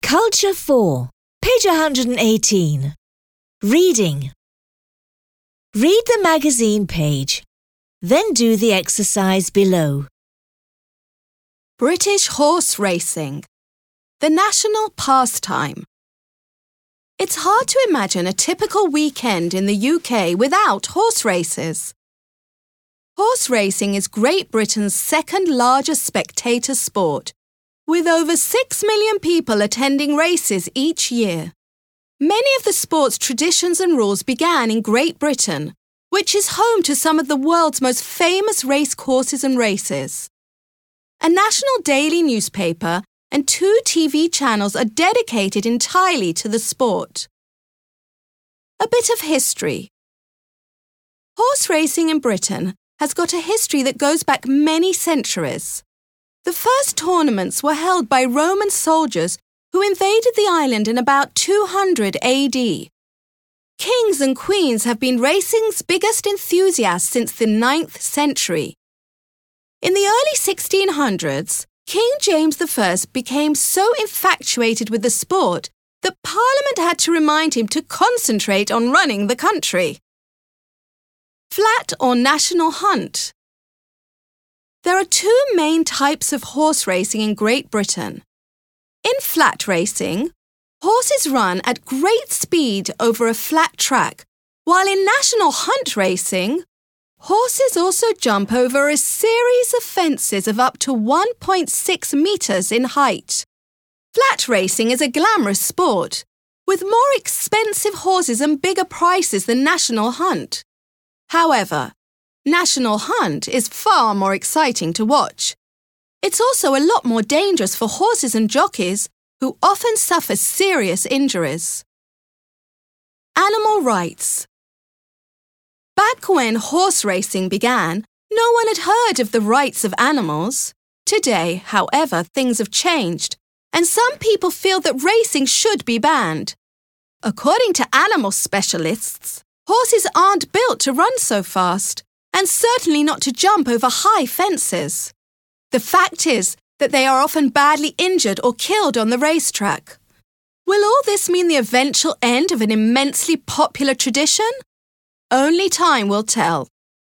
Culture 4, page 118. Reading. Read the magazine page, then do the exercise below. British horse racing, the national pastime. It's hard to imagine a typical weekend in the UK without horse races. Horse racing is Great Britain's second largest spectator sport, with over 6 million people attending races each year. Many of the sport's traditions and rules began in Great Britain, which is home to some of the world's most famous racecourses and races. A national daily newspaper and 2 TV channels are dedicated entirely to the sport. A bit of history. Horse racing in Britain has got a history that goes back many centuries. The first tournaments were held by Roman soldiers who invaded the island in about 200 AD. Kings and queens have been racing's biggest enthusiasts since the 9th century. In the early 1600s, King James I became so infatuated with the sport that Parliament had to remind him to concentrate on running the country. Flat or national hunt. There are 2 main types of horse racing in Great Britain. In flat racing, horses run at great speed over a flat track, while in national hunt racing, horses also jump over a series of fences of up to 1.6 metres in height. Flat racing is a glamorous sport, with more expensive horses and bigger prices than national hunt. However, national hunt is far more exciting to watch. It's also a lot more dangerous for horses and jockeys who often suffer serious injuries. Animal rights. Back when horse racing began, no one had heard of the rights of animals. Today, however, things have changed, and some people feel that racing should be banned. According to animal specialists, horses aren't built to run so fast, and certainly not to jump over high fences. The fact is that they are often badly injured or killed on the racetrack. Will all this mean the eventual end of an immensely popular tradition? Only time will tell.